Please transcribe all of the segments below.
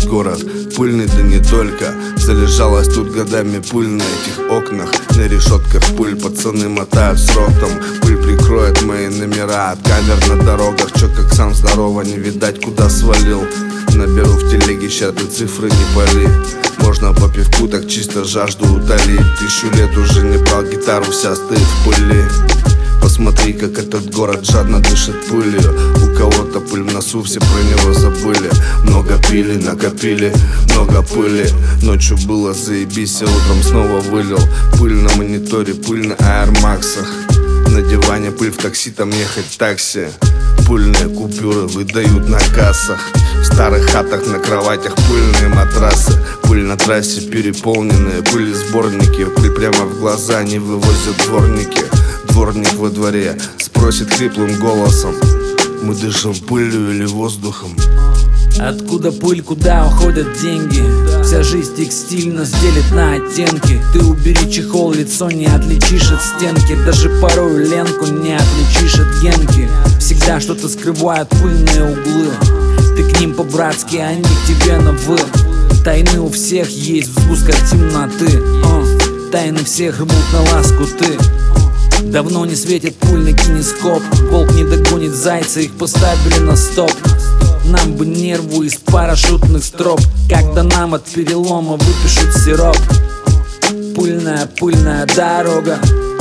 Этот город пыльный, да не только. Залежалась тут годами пыль на этих окнах. На решетках пыль, пацаны мотают срок. Там пыль прикроет мои номера от камер на дорогах. Чё, как сам здорово, не видать, куда свалил. Наберу в телеге, ща ты цифры не пали. Можно по пивку так чисто жажду утолить. 1000 лет уже не брал гитару, вся стоит в пыли. Посмотри, как этот город жадно дышит пылью. У кого-то пыль в носу, все про него забыли. Много пили, накопили, много пыли. Ночью было заебись, а утром снова вылил. Пыль на мониторе, пыль на аэрмаксах. На диване пыль, в такси там ехать в такси. Пыльные купюры выдают на кассах. В старых хатах на кроватях пыльные матрасы. Пыль на трассе переполненные, пыли сборники. Пыль прямо в глаза не вывозят дворники. Дворник во дворе спросит хриплым голосом: мы дышим пылью или воздухом? Откуда пыль, куда уходят деньги? Вся жизнь текстиль нас делит на оттенки. Ты убери чехол, лицо не отличишь от стенки. Даже порой ленку не отличишь от генки. Всегда что-то скрывают пыльные углы. Ты к ним по-братски, они к тебе на «вы». Тайны у всех есть в сгустках темноты. Тайны всех рвут на ласку ты. Давно не светит пыльный кинескоп. Волк не догонит зайца, их поставили на стоп. Нам бы нерву из парашютных строп, когда нам от перелома выпишут сироп. Пыльная, пыльная дорога,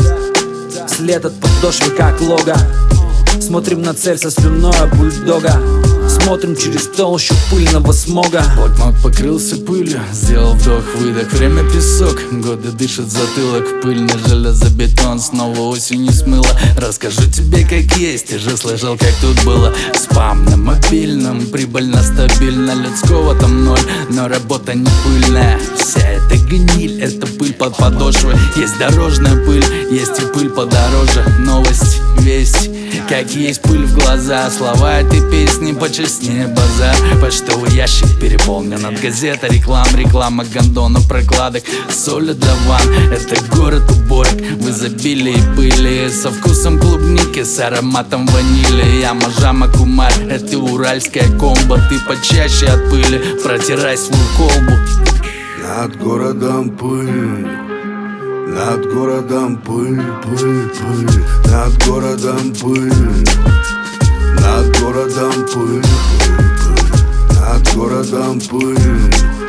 след от подошвы как лого. Смотрим на цель со слюной бульдога. Смотрим через толщу пыльного смога. Блокнот покрылся пылью, сделал вдох-выдох. Время песок, годы дышат затылок. Пыльный железобетон снова осенью смыло. Расскажу тебе как есть, ты же слышал, как тут было. Спам на мобильном, прибыльно, стабильно. Людского там ноль, но работа не пыльная. Вся эта гниль, это пыль под подошвой. Есть дорожная пыль, есть и пыль подороже. Новость, весть, как есть пыль в глаза. Слова этой песни почестнее базар. Почтовый ящик переполнен от газет, реклама гондонов, прокладок, соли для ванн. Это город уборок в изобилии пыли, со вкусом клубники, с ароматом ванили. Яма, жама, кумар, это уральская комбо. Ты почаще от пыли протирай свою колбу. Над городом пыль, над городом пыль, пыль, пыль. Над городом пыль, над городом пыль, пыль, пыль. Над городом пыль,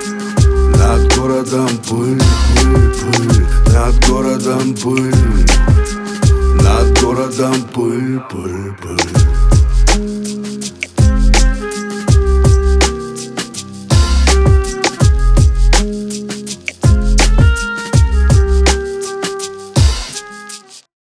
над городом пыль, пыль, пыль. Над городом пыль, над городом пыль, пыль, пыль.